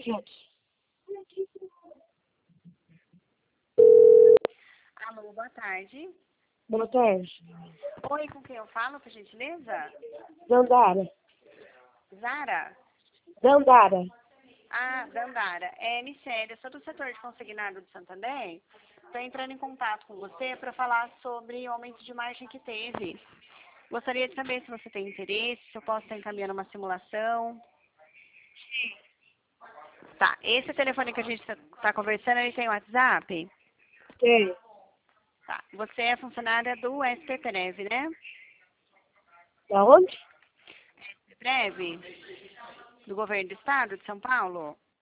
Alô, boa tarde. Boa tarde. Oi, com quem eu falo, por gentileza? Dandara. Zara? Dandara. Ah, Dandara. É, Michele, eu sou do setor de consignado do Santander. Estou entrando em contato com você para falar sobre o aumento de margem que teve. Gostaria de saber se você tem interesse, se eu posso estar encaminhando uma simulação. Tá, esse telefone que a gente está conversando, ele tem WhatsApp? Tem. Tá, você é funcionária do SPPrev, né? Da onde? SPPrev? Do governo do estado de São Paulo?